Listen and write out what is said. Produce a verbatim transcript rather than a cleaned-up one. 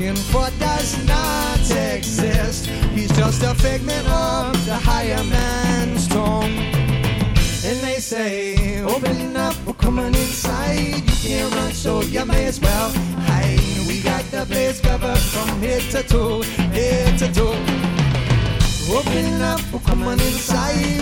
looking for does not exist. He's just a figment of the higher man's tongue. And they say, open up, we're coming inside. You can't run, so you may as well hide. We got the place covered from head to toe, head to toe. Open up, we're coming inside.